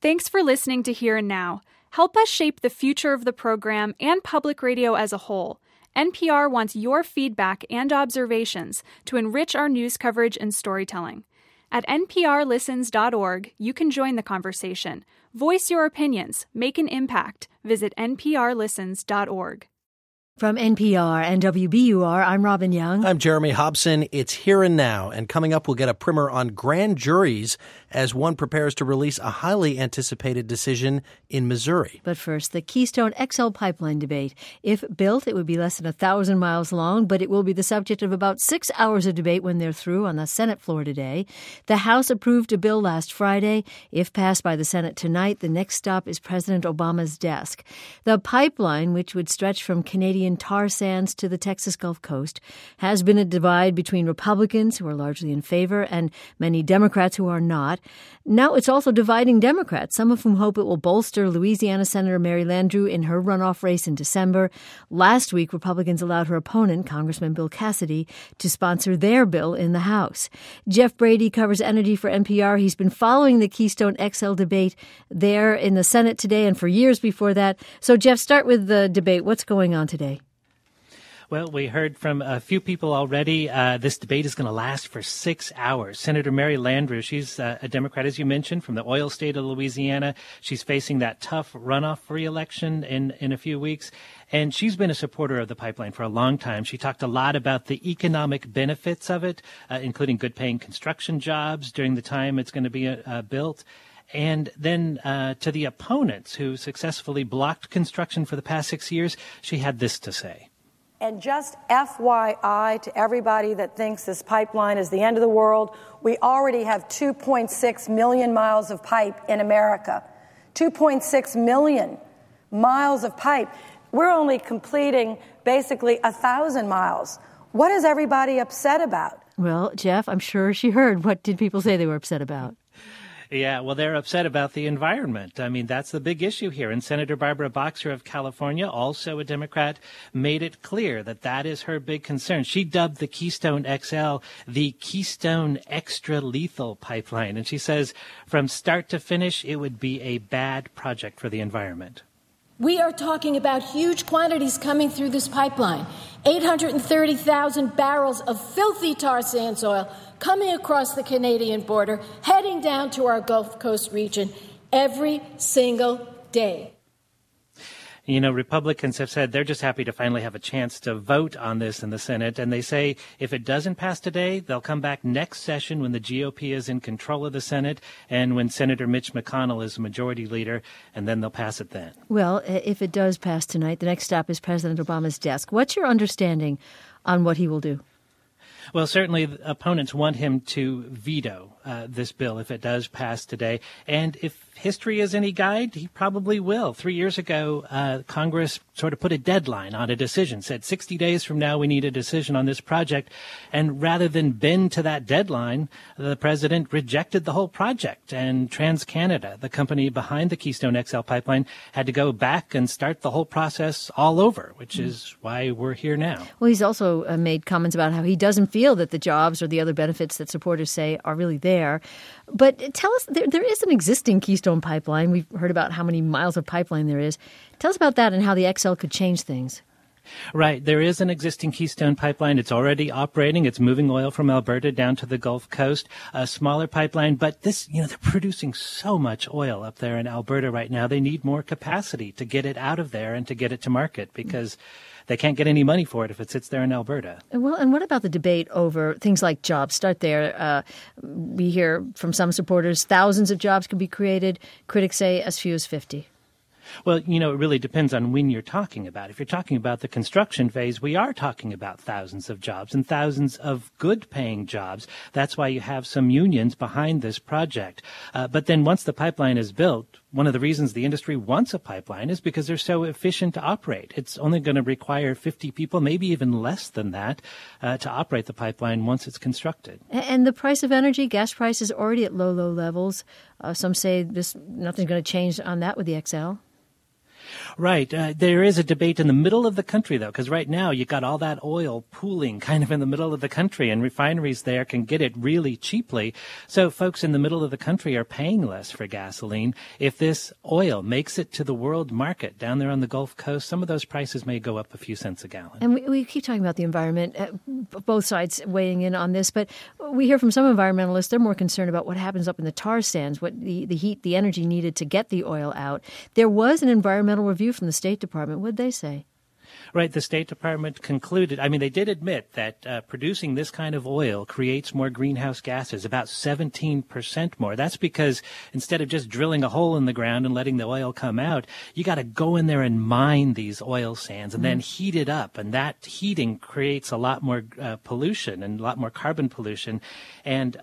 Thanks for listening to Here and Now. Help us shape the future of the program and public radio as a whole. NPR wants your feedback and observations to enrich our news coverage and storytelling. At nprlistens.org, you can join the conversation. Voice your opinions. Make an impact. Visit nprlistens.org. From NPR and WBUR, I'm Robin Young. I'm Jeremy Hobson. It's Here and Now, and coming up, we'll get a primer on grand juries as one prepares to release a highly anticipated decision in Missouri. But first, the Keystone XL pipeline debate. If built, it would be less than 1,000 miles long, but it will be the subject of about 6 hours of debate when they're through on the Senate floor today. The House approved a bill last Friday. If passed by the Senate tonight, the next stop is President Obama's desk. The pipeline, which would stretch from Canadian tar sands to the Texas Gulf Coast, has been a divide between Republicans, who are largely in favor, and many Democrats who are not. Now it's also dividing Democrats, some of whom hope it will bolster Louisiana Senator Mary Landrieu in her runoff race in December. Last week, Republicans allowed her opponent, Congressman Bill Cassidy, to sponsor their bill in the House. Jeff Brady covers energy for NPR. He's been following the Keystone XL debate there in the Senate today and for years before that. So, Jeff, start with the debate. What's going on today? Well, we heard from a few people already. This debate is going to last for 6 hours. Senator Mary Landrieu, she's a Democrat, as you mentioned, from the oil state of Louisiana. She's facing that tough runoff for re-election in a few weeks. And she's been a supporter of the pipeline for a long time. She talked a lot about the economic benefits of it, including good-paying construction jobs during the time it's going to be built. And then to the opponents who successfully blocked construction for the past 6 years, she had this to say. And just FYI to everybody that thinks this pipeline is the end of the world, we already have 2.6 million miles of pipe in America. 2.6 million miles of pipe. We're only completing basically 1,000 miles. What is everybody upset about? Well, Jeff, I'm sure she heard. What did people say they were upset about? Yeah, well, they're upset about the environment. I mean, that's the big issue here. And Senator Barbara Boxer of California, also a Democrat, made it clear that that is her big concern. She dubbed the Keystone XL the Keystone Extra Lethal Pipeline. And she says from start to finish, it would be a bad project for the environment. We are talking about huge quantities coming through this pipeline. 830,000 barrels of filthy tar sands oil coming across the Canadian border, heading down to our Gulf Coast region every single day. You know, Republicans have said they're just happy to finally have a chance to vote on this in the Senate. And they say if it doesn't pass today, they'll come back next session when the GOP is in control of the Senate and when Senator Mitch McConnell is majority leader, and then they'll pass it then. Well, if it does pass tonight, the next stop is President Obama's desk. What's your understanding on what he will do? Well, certainly opponents want him to veto this bill if it does pass today. And if history is any guide, he probably will. 3 years ago, Congress sort of put a deadline on a decision, said 60 days from now we need a decision on this project. And rather than bend to that deadline, the president rejected the whole project. And TransCanada, the company behind the Keystone XL pipeline, had to go back and start the whole process all over, which is why we're here now. Well, he's also made comments about how he doesn't feel that the jobs or the other benefits that supporters say are really there. But tell us, there is an existing Keystone pipeline. We've heard about how many miles of pipeline there is. Tell us about that and how the XL could change things. Right. There is an existing Keystone pipeline. It's already operating. It's moving oil from Alberta down to the Gulf Coast, a smaller pipeline. But this, they're producing so much oil up there in Alberta right now. They need more capacity to get it out of there and to get it to market because they can't get any money for it if it sits there in Alberta. Well, and what about the debate over things like jobs? Start there. We hear from some supporters thousands of jobs could be created. Critics say as few as 50. Well, it really depends on when you're talking about. If you're talking about the construction phase, we are talking about thousands of jobs and thousands of good-paying jobs. That's why you have some unions behind this project. But then once the pipeline is built, one of the reasons the industry wants a pipeline is because they're so efficient to operate. It's only going to require 50 people, maybe even less than that, to operate the pipeline once it's constructed. And the price of energy, gas prices already at low levels. Some say nothing's going to change on that with the XL. Right. There is a debate in the middle of the country, though, because right now you got all that oil pooling kind of in the middle of the country, and refineries there can get it really cheaply. So folks in the middle of the country are paying less for gasoline. If this oil makes it to the world market down there on the Gulf Coast, some of those prices may go up a few cents a gallon. And we keep talking about the environment, both sides weighing in on this, but we hear from some environmentalists, they're more concerned about what happens up in the tar sands, what the heat, the energy needed to get the oil out. There was an environmental review from the State Department. What did they say? Right. The State Department concluded, they did admit that producing this kind of oil creates more greenhouse gases, about 17% more. That's because instead of just drilling a hole in the ground and letting the oil come out, you got to go in there and mine these oil sands and then heat it up. And that heating creates a lot more pollution and a lot more carbon pollution. And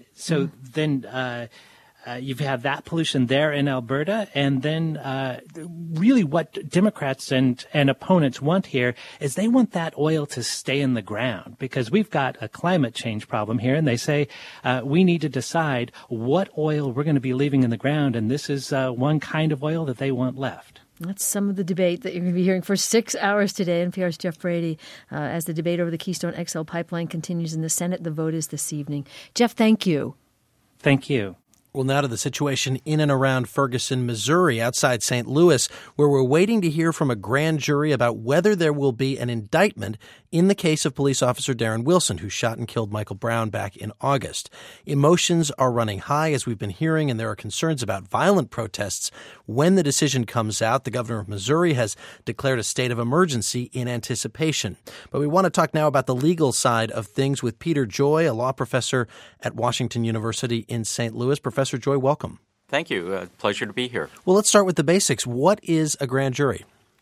you have that pollution there in Alberta, and then really what Democrats and opponents want here is they want that oil to stay in the ground because we've got a climate change problem here, and they say we need to decide what oil we're going to be leaving in the ground, and this is one kind of oil that they want left. That's some of the debate that you're going to be hearing for 6 hours today. NPR's Jeff Brady, as the debate over the Keystone XL pipeline continues in the Senate. The vote is this evening. Jeff, thank you. Thank you. Well, now to the situation in and around Ferguson, Missouri, outside St. Louis, where we're waiting to hear from a grand jury about whether there will be an indictment in the case of police officer Darren Wilson, who shot and killed Michael Brown back in August. Emotions are running high, as we've been hearing, and there are concerns about violent protests. When the decision comes out, the governor of Missouri has declared a state of emergency in anticipation. But we want to talk now about the legal side of things with Peter Joy, a law professor at Washington University in St. Louis. Professor Joy, welcome. Thank you. Pleasure to be here. Well, let's start with the basics. What is a grand jury?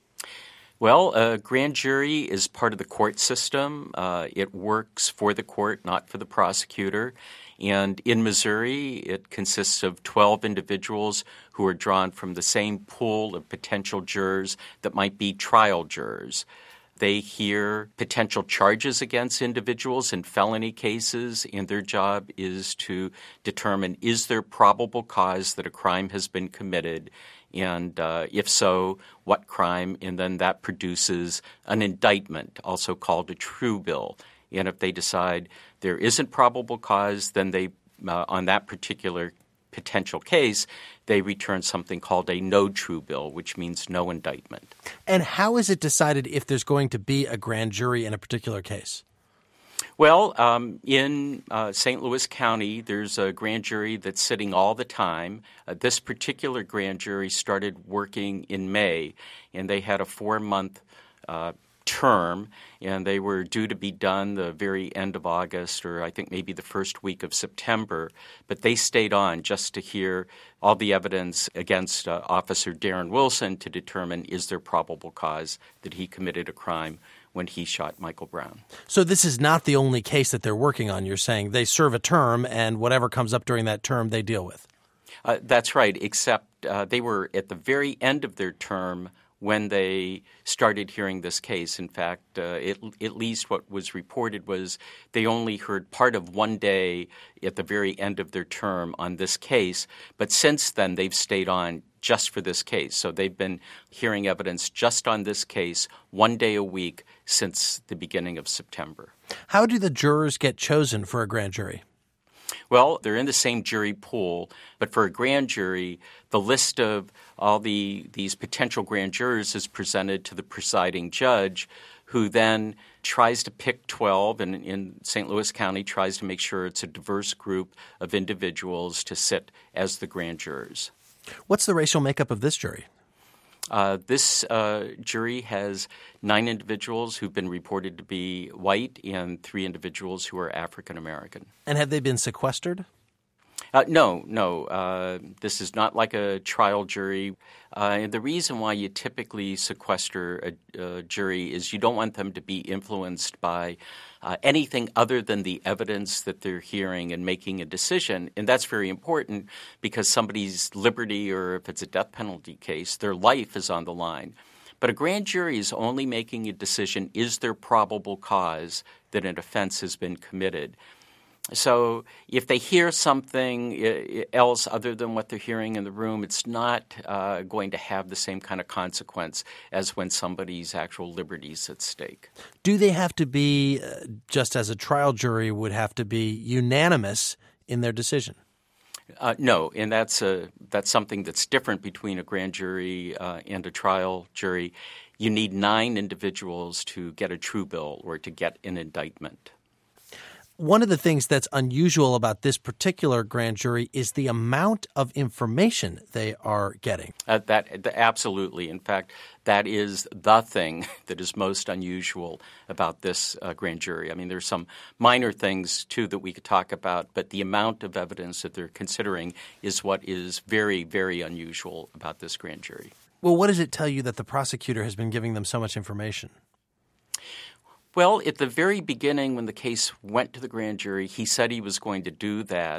Well, a grand jury is part of the court system. It works for the court, not for the prosecutor. And in Missouri, it consists of 12 individuals who are drawn from the same pool of potential jurors that might be trial jurors. They hear potential charges against individuals in felony cases, and their job is to determine, is there probable cause that a crime has been committed, and if so, what crime, and then that produces an indictment, also called a true bill. And if they decide there isn't probable cause, then they, on that particular potential case, they return something called a no true bill, which means no indictment. And how is it decided if there's going to be a grand jury in a particular case? Well, in St. Louis County, there's a grand jury that's sitting all the time. This particular grand jury started working in May, and they had a 4-month term, and they were due to be done the very end of August, or I think maybe the first week of September. But they stayed on just to hear all the evidence against Officer Darren Wilson to determine, is there probable cause that he committed a crime when he shot Michael Brown. So this is not the only case that they're working on. You're saying they serve a term, and whatever comes up during that term they deal with. That's right, except they were at the very end of their term when they started hearing this case. In fact, at least what was reported was they only heard part of one day at the very end of their term on this case. But since then, they've stayed on just for this case. So they've been hearing evidence just on this case 1 day a week since the beginning of September. How do the jurors get chosen for a grand jury? Well, they're in the same jury pool, but for a grand jury, the list of all these potential grand jurors is presented to the presiding judge, who then tries to pick 12, and in St. Louis County tries to make sure it's a diverse group of individuals to sit as the grand jurors. What's the racial makeup of this jury? This jury has 9 individuals who've been reported to be white and 3 individuals who are African American. And have they been sequestered? No. This is not like a trial jury. And the reason why you typically sequester a jury is you don't want them to be influenced by anything other than the evidence that they're hearing and making a decision. And that's very important because somebody's liberty, or if it's a death penalty case, their life is on the line. But a grand jury is only making a decision, is there probable cause that an offense has been committed? So if they hear something else other than what they're hearing in the room, it's not going to have the same kind of consequence as when somebody's actual liberty is at stake. Do they have to be, just as a trial jury would have to be, unanimous in their decision? No, and that's something that's different between a grand jury and a trial jury. You need 9 individuals to get a true bill or to get an indictment. One of the things that's unusual about this particular grand jury is the amount of information they are getting. Absolutely. In fact, that is the thing that is most unusual about this grand jury. I mean, there's some minor things, too, that we could talk about, but the amount of evidence that they're considering is what is very, very unusual about this grand jury. Well, what does it tell you that the prosecutor has been giving them so much information? Well, at the very beginning when the case went to the grand jury, he said he was going to do that.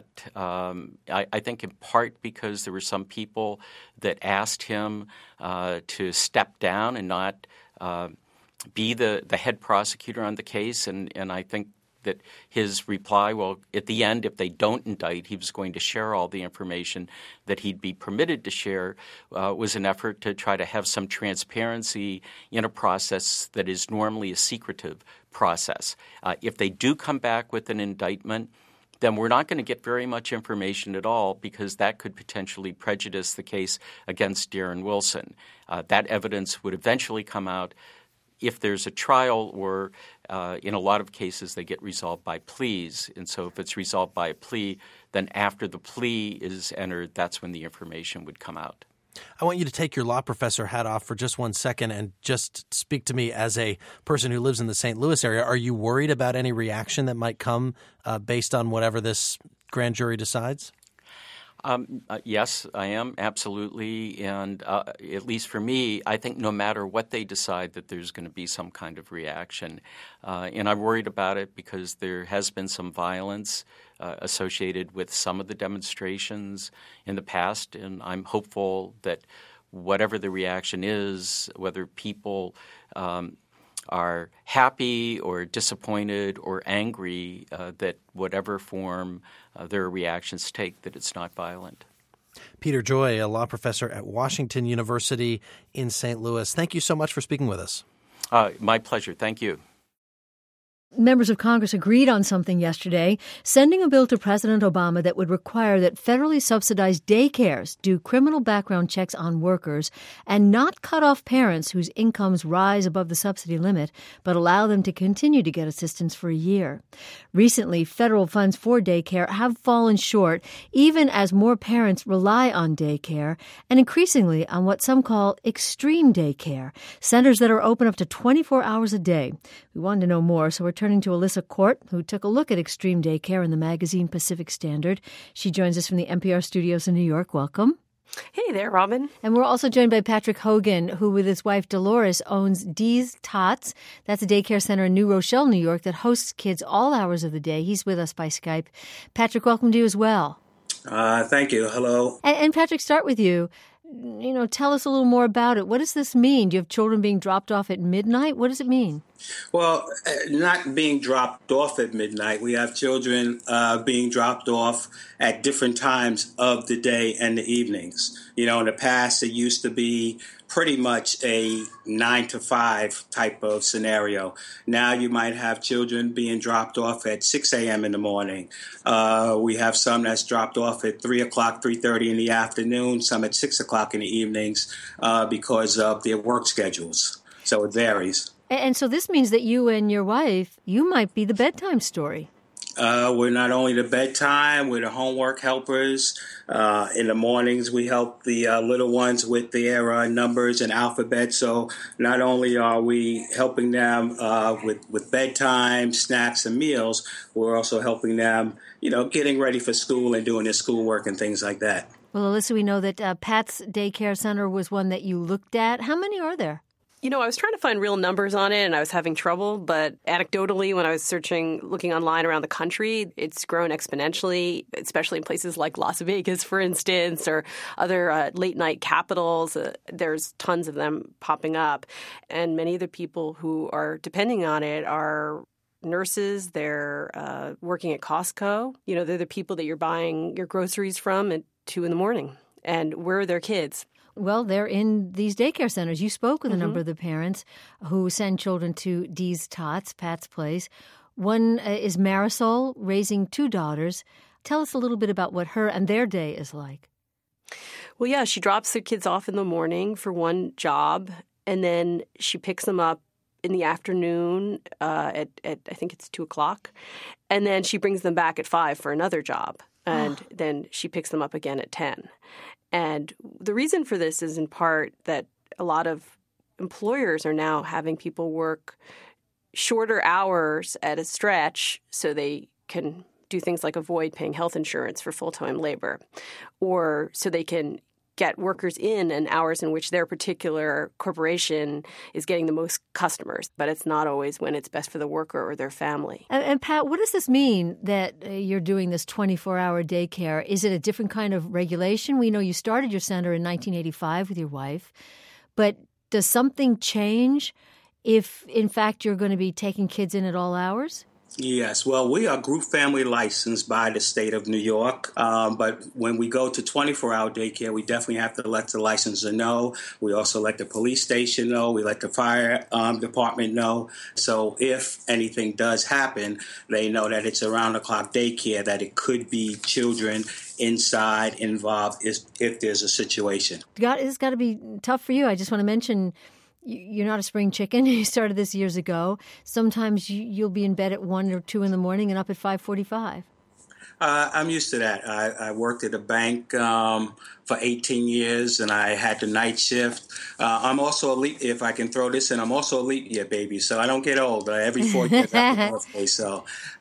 I think in part because there were some people that asked him to step down and not be the head prosecutor on the case. And I think that his reply, well, at the end, if they don't indict, he was going to share all the information that he'd be permitted to share, was an effort to try to have some transparency in a process that is normally a secretive process. If they do come back with an indictment, then we're not going to get very much information at all because that could potentially prejudice the case against Darren Wilson. That evidence would eventually come out if there's a trial, or in a lot of cases they get resolved by pleas. And so if it's resolved by a plea, then after the plea is entered, that's when the information would come out. I want you to take your law professor hat off for just 1 second and just speak to me as a person who lives in the St. Louis area. Are you worried about any reaction that might come based on whatever this grand jury decides? Yes, I am, absolutely. And at least for me, I think no matter what they decide that there's going to be some kind of reaction. And I'm worried about it because there has been some violence associated with some of the demonstrations in the past. And I'm hopeful that whatever the reaction is, whether people are happy or disappointed or angry, that whatever form their reactions take, that it's not violent. Peter Joy, a law professor at Washington University in St. Louis. Thank you so much for speaking with us. My pleasure. Thank you. Members of Congress agreed on something yesterday, sending a bill to President Obama that would require that federally subsidized daycares do criminal background checks on workers and not cut off parents whose incomes rise above the subsidy limit, but allow them to continue to get assistance for a year. Recently, federal funds for daycare have fallen short, even as more parents rely on daycare and increasingly on what some call extreme daycare, centers that are open up to 24 hours a day. We wanted to know more, so we're turning to Alyssa Court, who took a look at extreme daycare in the magazine Pacific Standard. She joins us from the NPR studios in New York. Welcome. Hey there, Robin. And we're also joined by Patrick Hogan, who with his wife Dolores owns Dee's Tots. That's a daycare center in New Rochelle, New York, that hosts kids all hours of the day. He's with us by Skype. Patrick, welcome to you as well. Thank you. Hello. And Patrick, start with you. Tell us a little more about it. What does this mean? Do you have children being dropped off at midnight? What does it mean? Well, not being dropped off at midnight. We have children being dropped off at different times of the day and the evenings. In the past, it used to be pretty much a 9 to 5 type of scenario. Now you might have children being dropped off at 6 a.m. in the morning. We have some that's dropped off at 3 o'clock, 3:30 in the afternoon, some at 6 o'clock in the evenings because of their work schedules. So it varies. And so this means that you and your wife, you might be the bedtime story. We're not only the bedtime, we're the homework helpers. In the mornings, we help the little ones with their numbers and alphabet. So not only are we helping them with bedtime, snacks, and meals, we're also helping them, getting ready for school and doing their schoolwork and things like that. Well, Alyssa, we know that Pat's Daycare Center was one that you looked at. How many are there? I was trying to find real numbers on it, and I was having trouble. But anecdotally, when I was looking online around the country, it's grown exponentially, especially in places like Las Vegas, for instance, or other late-night capitals. There's tons of them popping up. And many of the people who are depending on it are nurses, they're working at Costco. They're the people that you're buying your groceries from at 2 a.m. And where are their kids? Well, they're in these daycare centers. You spoke with a number of the parents who send children to Dee's Tots, Pat's Place. One is Marisol, raising 2 daughters. Tell us a little bit about what her and their day is like. Well, yeah, she drops the kids off in the morning for one job, and then she picks them up in the afternoon at I think it's 2 o'clock, and then she brings them back at 5 for another job, and then she picks them up again at 10. And the reason for this is in part that a lot of employers are now having people work shorter hours at a stretch so they can do things like avoid paying health insurance for full-time labor, or so they can get workers in hours in which their particular corporation is getting the most customers. But it's not always when it's best for the worker or their family. And Pat, what does this mean that you're doing this 24-hour daycare? Is it a different kind of regulation? We know you started your center in 1985 with your wife, but does something change if, in fact, you're going to be taking kids in at all hours? Yes. Well, we are group family licensed by the state of New York. But when we go to 24-hour daycare, we definitely have to let the licensor know. We also let the police station know. We let the fire department know. So if anything does happen, they know that it's around-the-clock daycare, that it could be children inside involved if there's a situation. It's got to be tough for you. I just want to mention, you're not a spring chicken. You started this years ago. Sometimes you'll be in bed at 1 or 2 in the morning and up at 5:45. I'm used to that. I worked at a bank for 18 years, and I had the night shift. I'm also a leap, if I can throw this in, I'm also a leap year baby, so I don't get old. Every 4 years I have a birthday, so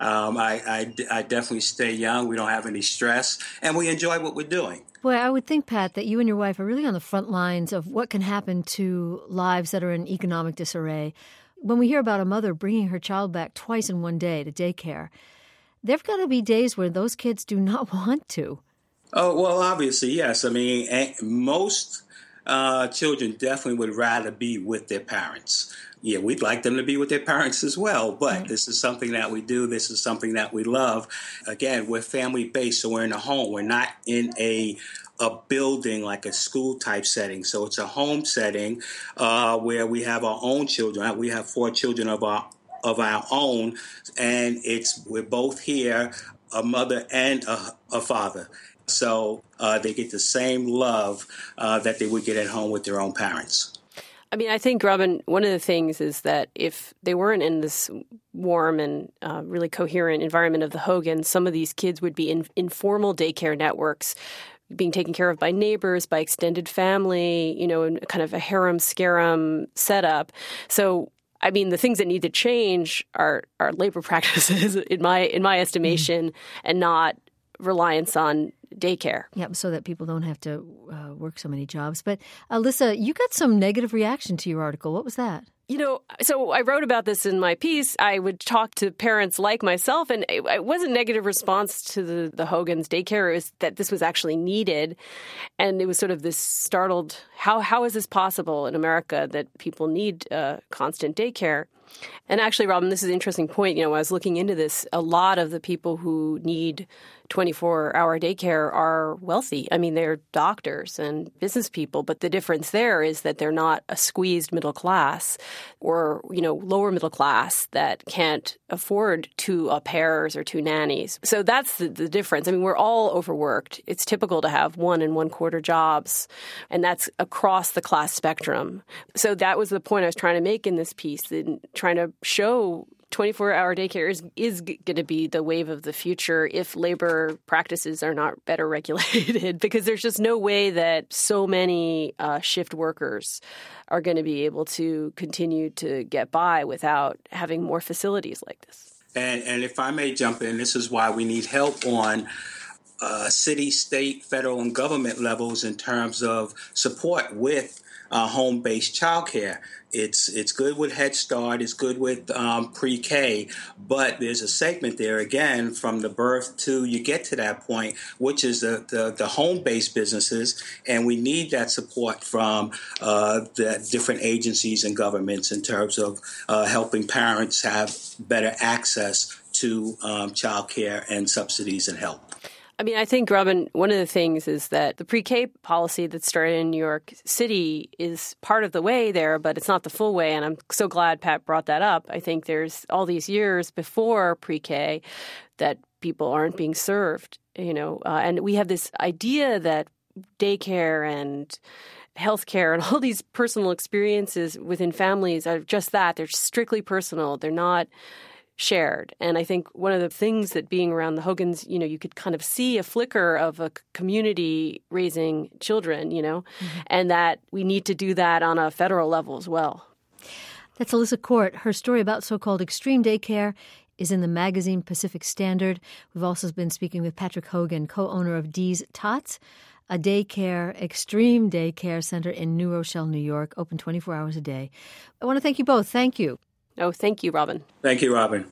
I definitely stay young. We don't have any stress, and we enjoy what we're doing. Boy, I would think, Pat, that you and your wife are really on the front lines of what can happen to lives that are in economic disarray. When we hear about a mother bringing her child back twice in one day to daycare, there've got to be days where those kids do not want to. Oh, well, obviously, yes. I mean, most children definitely would rather be with their parents. Yeah, we'd like them to be with their parents as well, but This is something that we do. This is something that we love. Again, we're family-based, so we're in a home. We're not in a building like a school-type setting. So it's a home setting where we have our own children. We have 4 children of our own, and we're both here, a mother and a father. So they get the same love that they would get at home with their own parents. I mean, I think, Robin, one of the things is that if they weren't in this warm and really coherent environment of the Hogans, some of these kids would be in informal daycare networks, being taken care of by neighbors, by extended family, in kind of a harem-scarum setup. So, I mean, the things that need to change are labor practices, in my estimation, and not reliance on daycare. Yeah, so that people don't have to work so many jobs. But Alyssa, you got some negative reaction to your article. What was that? So I wrote about this in my piece. I would talk to parents like myself, and it wasn't a negative response to the Hogan's daycare. It was that this was actually needed. And it was sort of this startled, how is this possible in America that people need constant daycare? And actually, Robin, this is an interesting point. When I was looking into this, a lot of the people who need 24-hour daycare are wealthy. I mean, they're doctors and business people, but the difference there is that they're not a squeezed middle class or, lower middle class that can't afford 2 au pairs or 2 nannies. So that's the difference. I mean, we're all overworked. It's typical to have 1 1/4 jobs, and that's across the class spectrum. So that was the point I was trying to make in this piece, in trying to show 24-hour daycare is going to be the wave of the future if labor practices are not better regulated, because there's just no way that so many shift workers are going to be able to continue to get by without having more facilities like this. And if I may jump in, this is why we need help on city, state, federal, and government levels in terms of support with home-based childcare. It's good with Head Start, it's good with pre-K, but there's a segment there, again, from the birth to you get to that point, which is the home-based businesses, and we need that support from the different agencies and governments in terms of helping parents have better access to childcare and subsidies and help. I mean, I think, Robin, one of the things is that the pre-K policy that started in New York City is part of the way there, but it's not the full way. And I'm so glad Pat brought that up. I think there's all these years before pre-K that people aren't being served, and we have this idea that daycare and healthcare and all these personal experiences within families are just that. They're strictly personal. They're not shared. And I think one of the things that being around the Hogans, you could kind of see a flicker of a community raising children, and that we need to do that on a federal level as well. That's Alyssa Court. Her story about so-called extreme daycare is in the magazine Pacific Standard. We've also been speaking with Patrick Hogan, co-owner of Dee's Tots, a extreme daycare center in New Rochelle, New York, open 24 hours a day. I want to thank you both. Thank you. Oh, thank you, Robin. Thank you, Robin.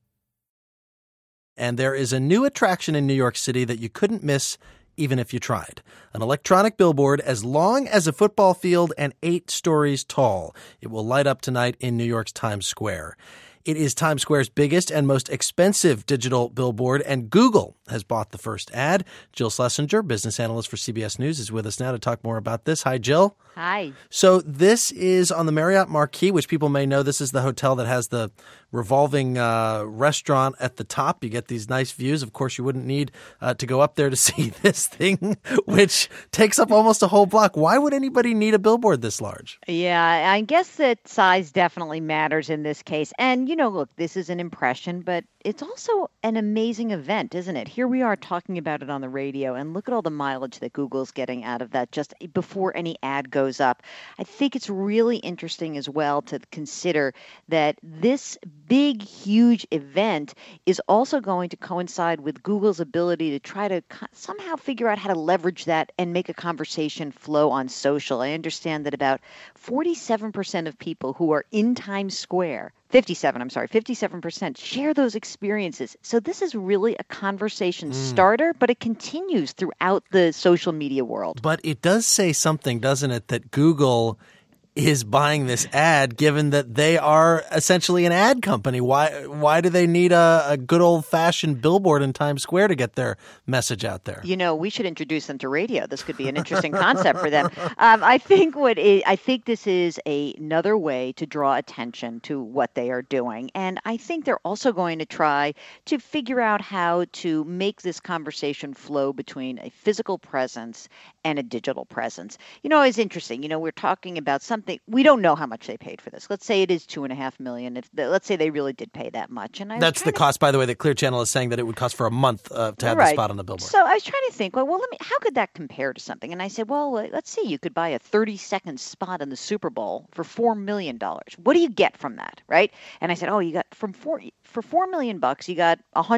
And there is a new attraction in New York City that you couldn't miss even if you tried. An electronic billboard as long as a football field and 8 stories tall. It will light up tonight in New York's Times Square. It is Times Square's biggest and most expensive digital billboard, and Google has bought the first ad. Jill Schlesinger, business analyst for CBS News, is with us now to talk more about this. Hi, Jill. Hi. So this is on the Marriott Marquis, which people may know. This is the hotel that has the revolving restaurant at the top. You get these nice views. Of course, you wouldn't need to go up there to see this thing, which takes up almost a whole block. Why would anybody need a billboard this large? Yeah, I guess that size definitely matters in this case. And, look, this is an impression, but it's also an amazing event, isn't it? Here we are talking about it on the radio, and look at all the mileage that Google's getting out of that just before any ad goes up. I think it's really interesting as well to consider that this big, huge event is also going to coincide with Google's ability to try to somehow figure out how to leverage that and make a conversation flow on social. I understand that about 47% of people who are in Times Square 57% share those experiences. So this is really a conversation starter, but it continues throughout the social media world. But it does say something, doesn't it, that Google is buying this ad, given that they are essentially an ad company. Why do they need a good old-fashioned billboard in Times Square to get their message out there? We should introduce them to radio. This could be an interesting concept for them. I think this is another way to draw attention to what they are doing. And I think they're also going to try to figure out how to make this conversation flow between a physical presence and a digital presence. It's interesting. We're talking about something. We don't know how much they paid for this. Let's say it is $2.5 million. Let's say they really did pay that much. And that's the cost, by the way, that Clear Channel is saying that it would cost for a month to have the spot on the billboard. So I was trying to think, how could that compare to something? And I said, let's see, you could buy a 30-second spot in the Super Bowl for $4 million. What do you get from that, right? And I said, you got for $4 million, you got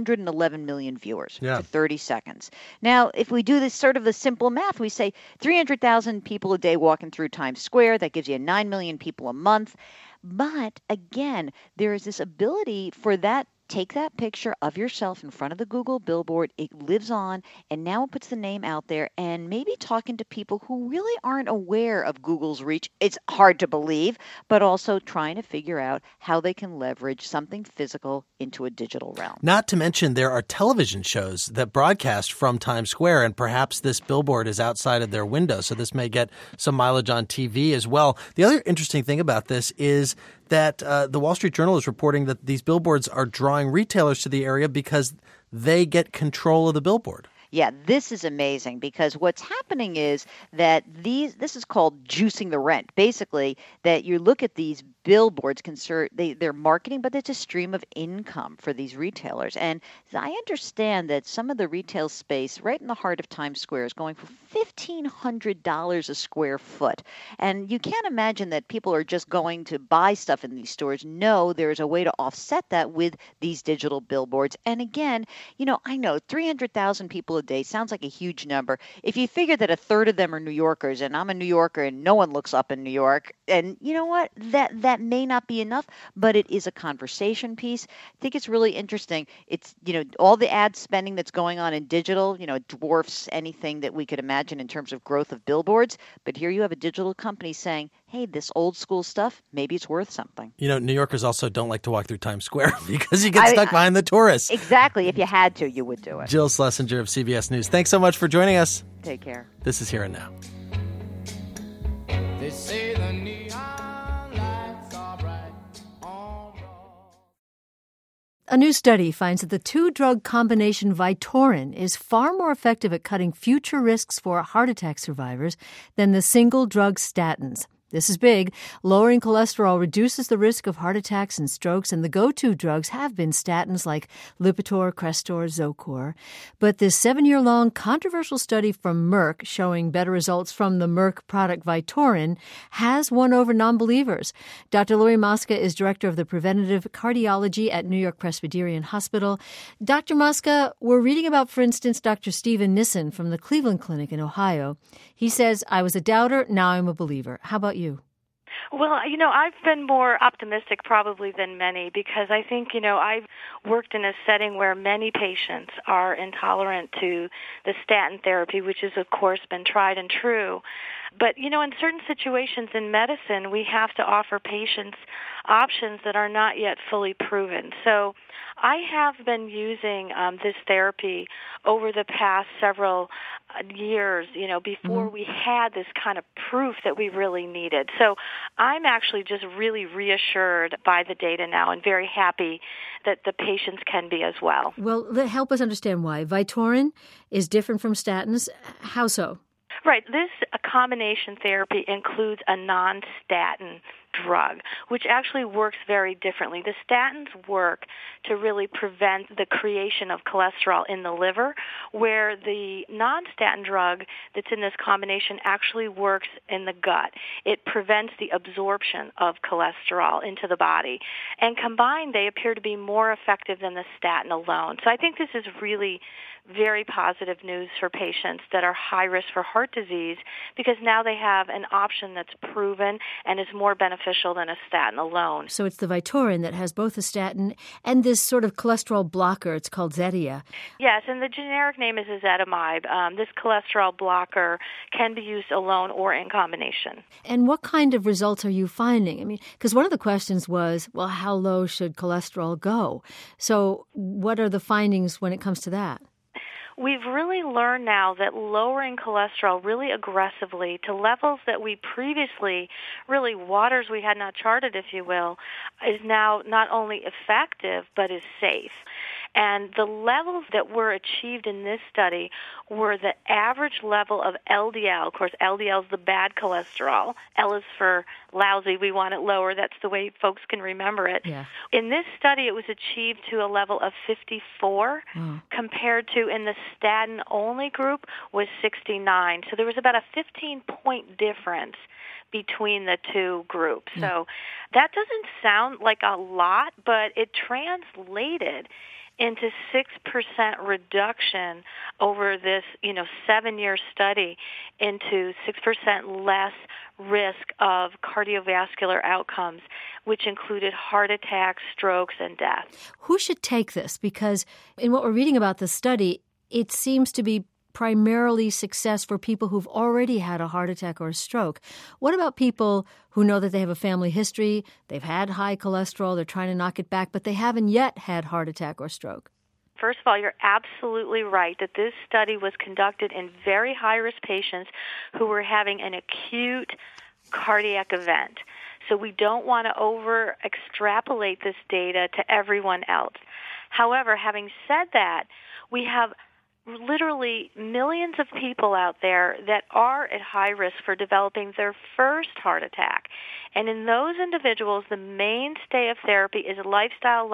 111 million viewers for 30 seconds. Now, if we do this sort of the simple math, we say 300,000 people a day walking through Times Square. That gives you 9 million people a month. But again, there is this ability for that. Take that picture of yourself in front of the Google billboard. It lives on, and now it puts the name out there, and maybe talking to people who really aren't aware of Google's reach. It's hard to believe, but also trying to figure out how they can leverage something physical into a digital realm. Not to mention there are television shows that broadcast from Times Square, and perhaps this billboard is outside of their window, so this may get some mileage on TV as well. The other interesting thing about this is that the Wall Street Journal is reporting that these billboards are drawing retailers to the area because they get control of the billboard. Yeah, this is amazing because what's happening is that this is called juicing the rent. Basically, that you look at these billboards, they're marketing, but it's a stream of income for these retailers. And I understand that some of the retail space right in the heart of Times Square is going for $1,500 a square foot. And you can't imagine that people are just going to buy stuff in these stores. No, there's a way to offset that with these digital billboards. And again, I know 300,000 people a day sounds like a huge number. If you figure that a third of them are New Yorkers, and I'm a New Yorker and no one looks up in New York, and you know what? That may not be enough, but it is a conversation piece. I think it's really interesting. It's, all the ad spending that's going on in digital, dwarfs anything that we could imagine in terms of growth of billboards. But here you have a digital company saying, hey, this old school stuff, maybe it's worth something. New Yorkers also don't like to walk through Times Square because you get stuck behind the tourists. Exactly. If you had to, you would do it. Jill Schlesinger of CBS News, thanks so much for joining us. Take care. This is Here and Now. They say the neon lights are bright on Broadway. A new study finds that the two-drug combination Vytorin is far more effective at cutting future risks for heart attack survivors than the single drug statins. This is big. Lowering cholesterol reduces the risk of heart attacks and strokes, and the go-to drugs have been statins like Lipitor, Crestor, Zocor. But this 7-year-long controversial study from Merck showing better results from the Merck product Vytorin has won over non-believers. Dr. Lori Mosca is director of the Preventative Cardiology at New York Presbyterian Hospital. Dr. Mosca, we're reading about, for instance, Dr. Stephen Nissen from the Cleveland Clinic in Ohio. He says, I was a doubter, now I'm a believer. How about you? Well, I've been more optimistic probably than many because I think, I've worked in a setting where many patients are intolerant to the statin therapy, which has, of course, been tried and true. But, in certain situations in medicine, we have to offer patients options that are not yet fully proven. So I have been using this therapy over the past several years, before we had this kind of proof that we really needed. So I'm actually just really reassured by the data now and very happy that the patients can be as well. Well, help us understand why. Vytorin is different from statins. How so? Right. This combination therapy includes a non-statin drug, which actually works very differently. The statins work to really prevent the creation of cholesterol in the liver, where the non-statin drug that's in this combination actually works in the gut. It prevents the absorption of cholesterol into the body. And combined, they appear to be more effective than the statin alone. So I think this is really very positive news for patients that are high risk for heart disease because now they have an option that's proven and is more beneficial than a statin alone. So it's the Vytorin that has both a statin and this sort of cholesterol blocker. It's called Zetia. Yes, and the generic name is ezetimibe. This cholesterol blocker can be used alone or in combination. And what kind of results are you finding? I mean, because one of the questions was, well, how low should cholesterol go? So what are the findings when it comes to that? We've really learned now that lowering cholesterol really aggressively to levels that we previously, really waters we had not charted, if you will, is now not only effective but is safe. And the levels that were achieved in this study were the average level of LDL. Of course, LDL is the bad cholesterol. L is for lousy. We want it lower. That's the way folks can remember it. Yeah. In this study, it was achieved to a level of 54, compared to in the statin-only group was 69. So there was about a 15-point difference between the two groups. So that doesn't sound like a lot, but it translated into 6% reduction over this, 7-year study into 6% less risk of cardiovascular outcomes, which included heart attacks, strokes, and death. Who should take this? Because in what we're reading about the study, it seems to be primarily success for people who've already had a heart attack or a stroke. What about people who know that they have a family history, they've had high cholesterol, they're trying to knock it back, but they haven't yet had heart attack or stroke? First of all, you're absolutely right that this study was conducted in very high-risk patients who were having an acute cardiac event. So we don't want to over-extrapolate this data to everyone else. However, having said that, we have literally millions of people out there that are at high risk for developing their first heart attack. And in those individuals, the mainstay of therapy is lifestyle.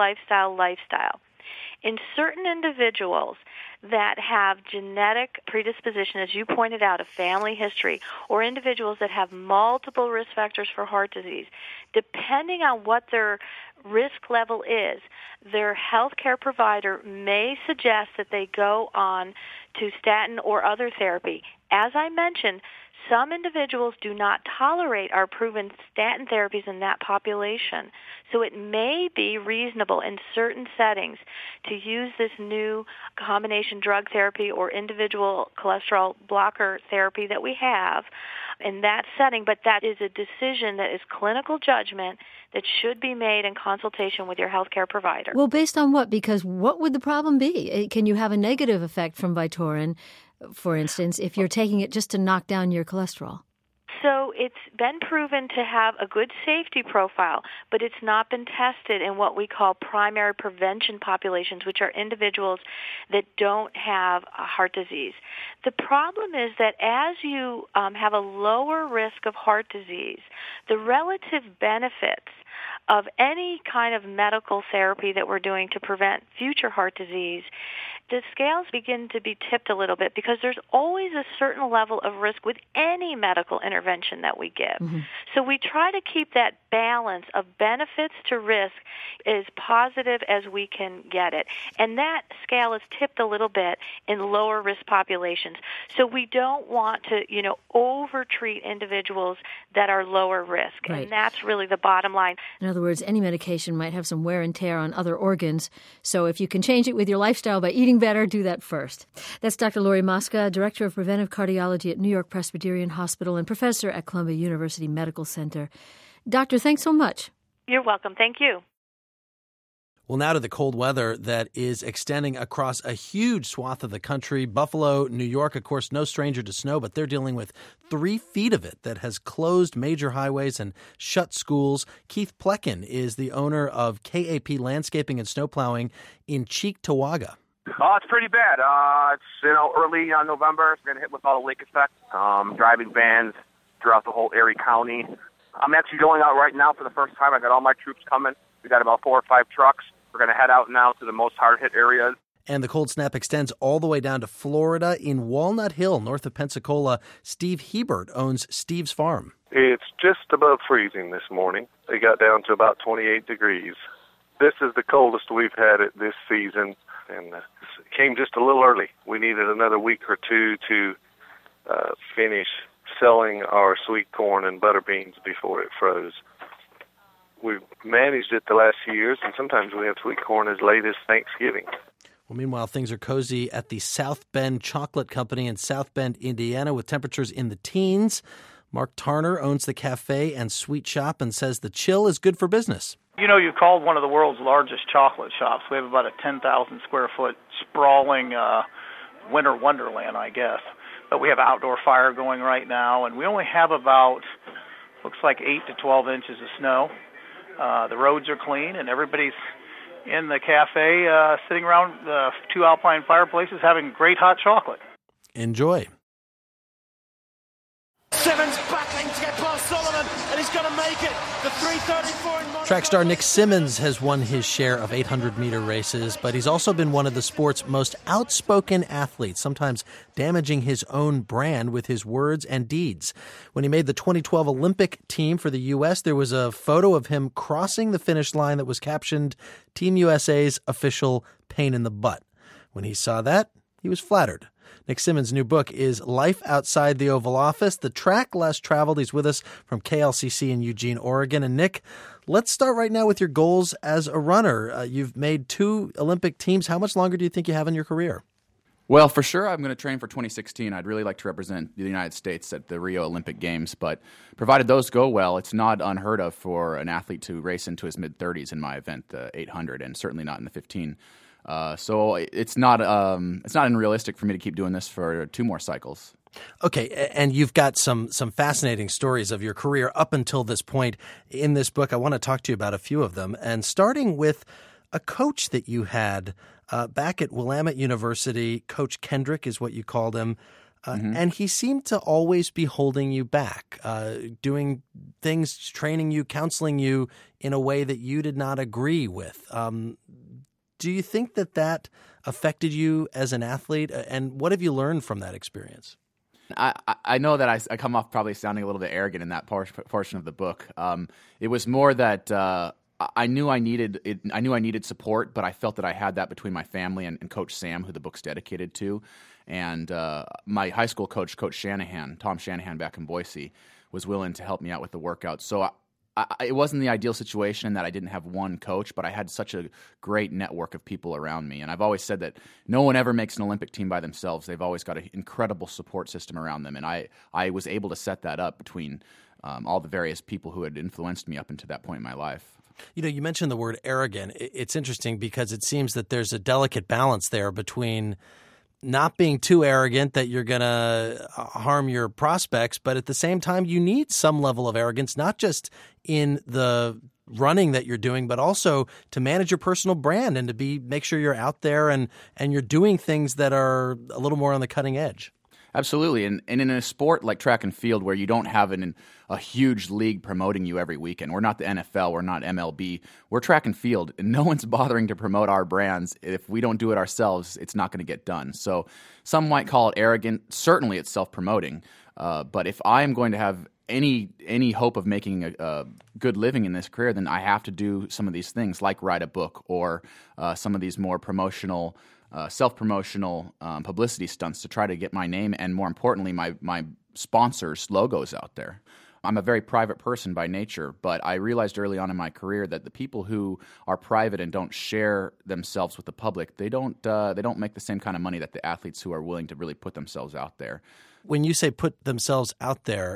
In certain individuals that have genetic predisposition, as you pointed out, a family history, or individuals that have multiple risk factors for heart disease, depending on what their risk level is, their healthcare provider may suggest that they go on to statin or other therapy. As I mentioned, some individuals do not tolerate our proven statin therapies in that population. So it may be reasonable in certain settings to use this new combination drug therapy or individual cholesterol blocker therapy that we have in that setting, but that is a decision that is clinical judgment that should be made in consultation with your healthcare provider. Well, based on what? Because what would the problem be? Can you have a negative effect from Vytorin, for instance, if you're taking it just to knock down your cholesterol? So it's been proven to have a good safety profile, but it's not been tested in what we call primary prevention populations, which are individuals that don't have heart disease. The problem is that as you have a lower risk of heart disease, the relative benefits of any kind of medical therapy that we're doing to prevent future heart disease, the scales begin to be tipped a little bit because there's always a certain level of risk with any medical intervention that we give. Mm-hmm. So we try to keep that balance of benefits to risk as positive as we can get it. And that scale is tipped a little bit in lower risk populations. So we don't want to, over-treat individuals that are lower risk. Right. And that's really the bottom line. In other words, any medication might have some wear and tear on other organs. So if you can change it with your lifestyle by eating better, do that first. That's Dr. Lori Mosca, Director of Preventive Cardiology at New York Presbyterian Hospital and Professor at Columbia University Medical Center. Doctor, thanks so much. You're welcome. Thank you. Well, now to the cold weather that is extending across a huge swath of the country. Buffalo, New York, of course, no stranger to snow, but they're dealing with 3 feet of it that has closed major highways and shut schools. Keith Plekin is the owner of KAP Landscaping and Snowplowing in Cheektowaga. Oh, it's pretty bad. It's early November. It's going to hit with all the lake effect. Driving bans throughout the whole Erie County. I'm actually going out right now for the first time. I got all my troops coming. We got about 4 or 5 trucks. We're going to head out now to the most hard-hit areas. And the cold snap extends all the way down to Florida. In Walnut Hill, north of Pensacola, Steve Hebert owns Steve's Farm. It's just above freezing this morning. It got down to about 28 degrees. This is the coldest we've had it this season, and it came just a little early. We needed another week or two to finish selling our sweet corn and butter beans before it froze. We've managed it the last few years, and sometimes we have sweet corn as late as Thanksgiving. Well, meanwhile, things are cozy at the South Bend Chocolate Company in South Bend, Indiana, with temperatures in the teens. Mark Tarner owns the cafe and sweet shop and says the chill is good for business. You called one of the world's largest chocolate shops. We have about a 10,000 square foot sprawling winter wonderland, I guess. But we have outdoor fire going right now, and we only have about, looks like 8 to 12 inches of snow. The roads are clean, and everybody's in the cafe sitting around 2 alpine fireplaces having great hot chocolate. Enjoy. Simmons battling to get past Solomon, and he's going to make it. The 3:34 in Monaco. Track star Nick Simmons has won his share of 800-meter races, but he's also been one of the sport's most outspoken athletes, sometimes damaging his own brand with his words and deeds. When he made the 2012 Olympic team for the U.S., there was a photo of him crossing the finish line that was captioned, Team USA's official pain in the butt. When he saw that, he was flattered. Nick Simmons' new book is Life Outside the Oval Office, The Track Less Traveled. He's with us from KLCC in Eugene, Oregon. And Nick, let's start right now with your goals as a runner. You've made 2 Olympic teams. How much longer do you think you have in your career? Well, for sure, I'm going to train for 2016. I'd really like to represent the United States at the Rio Olympic Games, but provided those go well, it's not unheard of for an athlete to race into his mid-30s in my event, the 800, and certainly not in the 15. So it's not unrealistic for me to keep doing this for 2 more cycles. Okay, and you've got some fascinating stories of your career up until this point in this book. I want to talk to you about a few of them, and starting with a coach that you had back at Willamette University. Coach Kendrick is what you called him, and he seemed to always be holding you back, doing things, training you, counseling you in a way that you did not agree with. Do you think that affected you as an athlete, and what have you learned from that experience? I know that I come off probably sounding a little bit arrogant in that portion of the book. It was more that I knew I needed support, but I felt that I had that between my family and Coach Sam, who the book's dedicated to. And my high school coach, Coach Shanahan, Tom Shanahan back in Boise, was willing to help me out with the workouts. So it wasn't the ideal situation in that I didn't have one coach, but I had such a great network of people around me. And I've always said that no one ever makes an Olympic team by themselves. They've always got an incredible support system around them. And I was able to set that up between all the various people who had influenced me up until that point in my life. You know, you mentioned the word arrogant. It's interesting because it seems that there's a delicate balance there between not being too arrogant that you're going to harm your prospects, but at the same time, you need some level of arrogance, not just in the running that you're doing, but also to manage your personal brand and to make sure you're out there and you're doing things that are a little more on the cutting edge. Absolutely. And in a sport like track and field where you don't have a huge league promoting you every weekend, we're not the NFL, we're not MLB, we're track and field, and no one's bothering to promote our brands. If we don't do it ourselves, it's not going to get done. So some might call it arrogant. Certainly it's self-promoting. But if I am going to have any hope of making a good living in this career, then I have to do some of these things like write a book or some of these more promotional self-promotional publicity stunts to try to get my name and, more importantly, my sponsors' logos out there. I'm a very private person by nature, but I realized early on in my career that the people who are private and don't share themselves with the public, they don't make the same kind of money that the athletes who are willing to really put themselves out there. When you say put themselves out there,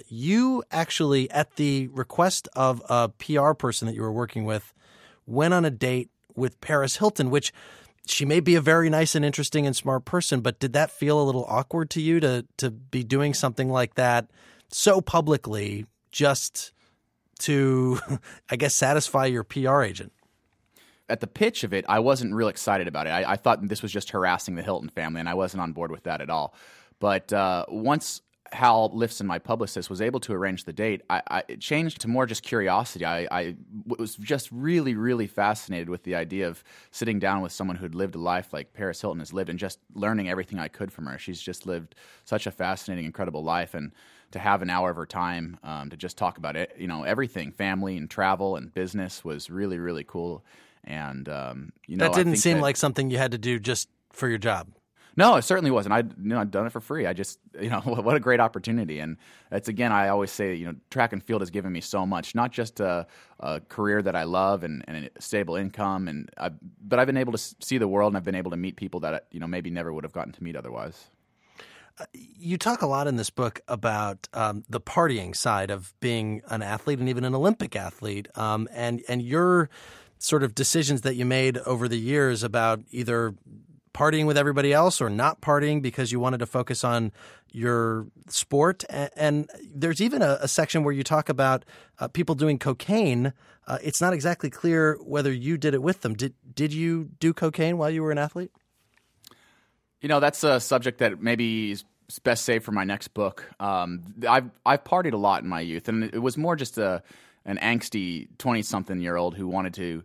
you actually, at the request of a PR person that you were working with, went on a date with Paris Hilton, which she may be a very nice and interesting and smart person, but did that feel a little awkward to you to be doing something like that so publicly just to, I guess, satisfy your PR agent? At the pitch of it, I wasn't real excited about it. I thought this was just harassing the Hilton family, and I wasn't on board with that at all. But once Hal Lifson, my publicist, was able to arrange the date, it changed to more just curiosity. I was just really, really fascinated with the idea of sitting down with someone who'd lived a life like Paris Hilton has lived and just learning everything I could from her. She's just lived such a fascinating, incredible life, and to have an hour of her time to just talk about it, everything, family and travel and business was really, really cool. And that didn't seem like something you had to do just for your job. No, it certainly wasn't. I'd done it for free. I just, what a great opportunity. And it's, again, I always say, track and field has given me so much, not just a career that I love and a stable income, but I've been able to see the world and I've been able to meet people that, maybe never would have gotten to meet otherwise. You talk a lot in this book about the partying side of being an athlete and even an Olympic athlete, and your sort of decisions that you made over the years about either partying with everybody else or not partying because you wanted to focus on your sport. And there's even a section where you talk about people doing cocaine. It's not exactly clear whether you did it with them. Did you do cocaine while you were an athlete? That's a subject that maybe is best saved for my next book. I've partied a lot in my youth, and it was more just an angsty 20-something-year-old who wanted to,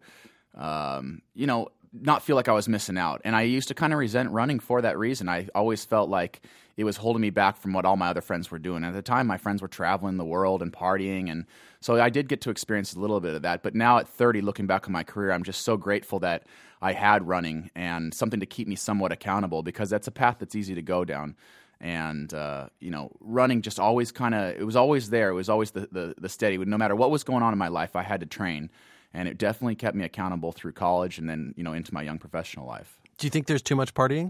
not feel like I was missing out. And I used to kind of resent running for that reason. I always felt like it was holding me back from what all my other friends were doing. At the time, my friends were traveling the world and partying, and so I did get to experience a little bit of that. But now at 30, looking back on my career, I'm just so grateful that I had running and something to keep me somewhat accountable, because that's a path that's easy to go down. And, running just always it was always there. It was always the steady. No matter what was going on in my life, I had to train. And it definitely kept me accountable through college and then, into my young professional life. Do you think there's too much partying?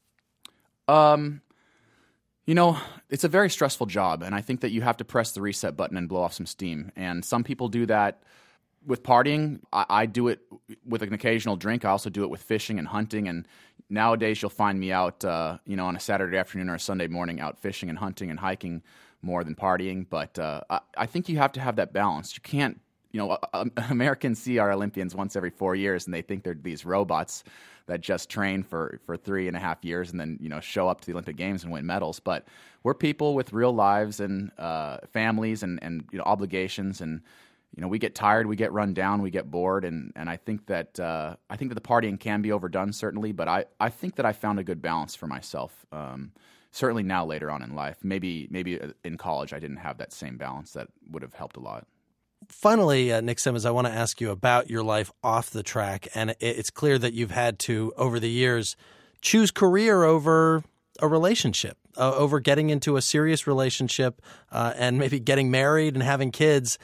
It's a very stressful job, and I think that you have to press the reset button and blow off some steam. And some people do that with partying. I do it with an occasional drink. I also do it with fishing and hunting. And nowadays you'll find me out, on a Saturday afternoon or a Sunday morning out fishing and hunting and hiking more than partying. But I think you have to have that balance. You can't, Americans see our Olympians once every 4 years, and they think they're these robots that just train for 3.5 years and then, show up to the Olympic Games and win medals. But we're people with real lives and families and obligations, and we get tired, we get run down, we get bored, and I think that the partying can be overdone, certainly. But I think that I found a good balance for myself. Certainly now, later on in life, maybe in college, I didn't have that same balance that would have helped a lot. Finally, Nick Symmonds, I want to ask you about your life off the track. And it's clear that you've had to, over the years, choose career over a relationship, over getting into a serious relationship and maybe getting married and having kids.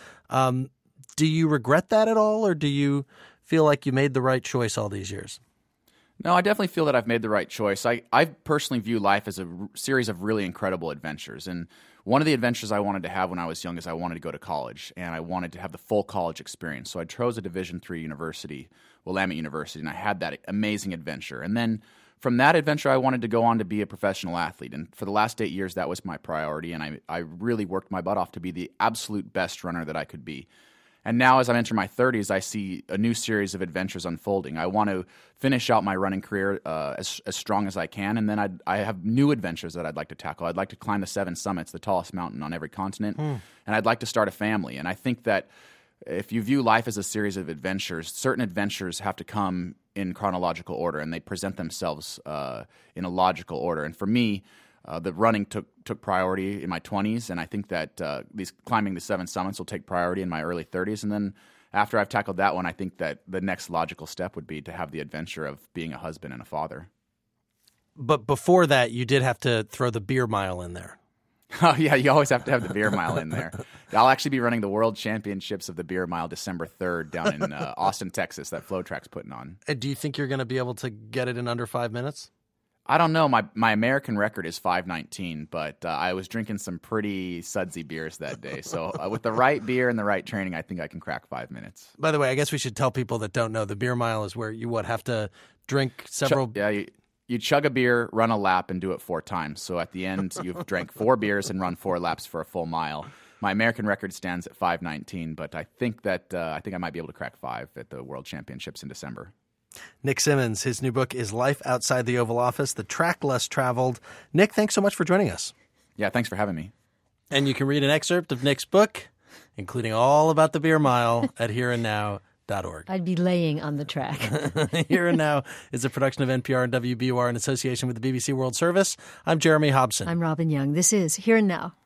Do you regret that at all, or do you feel like you made the right choice all these years? No, I definitely feel that I've made the right choice. I personally view life as a series of really incredible adventures. And one of the adventures I wanted to have when I was young is I wanted to go to college, and I wanted to have the full college experience. So I chose a Division III university, Willamette University, and I had that amazing adventure. And then from that adventure, I wanted to go on to be a professional athlete. And for the last 8 years, that was my priority. And I really worked my butt off to be the absolute best runner that I could be. And now as I enter my 30s, I see a new series of adventures unfolding. I want to finish out my running career as strong as I can, and then I have new adventures that I'd like to tackle. I'd like to climb the 7 summits, the tallest mountain on every continent, and I'd like to start a family. And I think that if you view life as a series of adventures, certain adventures have to come in chronological order, and they present themselves in a logical order. And for me, the running took priority in my 20s, and I think that climbing the 7 summits will take priority in my early 30s. And then after I've tackled that one, I think that the next logical step would be to have the adventure of being a husband and a father. But before that, you did have to throw the beer mile in there. Oh, yeah, you always have to have the beer mile in there. I'll actually be running the World Championships of the Beer Mile December 3rd down in Austin, Texas, that FloTrack's putting on. And do you think you're going to be able to get it in under 5 minutes? I don't know. My American record is 5:19, but I was drinking some pretty sudsy beers that day. So with the right beer and the right training, I think I can crack 5 minutes. By the way, I guess we should tell people that don't know, the beer mile is where you have to drink several... You chug a beer, run a lap, and do it 4 times. So at the end, you've drank 4 beers and run 4 laps for a full mile. My American record stands at 5:19, but I think I might be able to crack 5 at the World Championships in December. Nick Symmonds, his new book is Life Outside the Oval Office, The Track Less Traveled. Nick, thanks so much for joining us. Yeah, thanks for having me. And you can read an excerpt of Nick's book, including all about the beer mile, at hereandnow.org. I'd be laying on the track. Here and Now is a production of NPR and WBUR in association with the BBC World Service. I'm Jeremy Hobson. I'm Robin Young. This is Here and Now.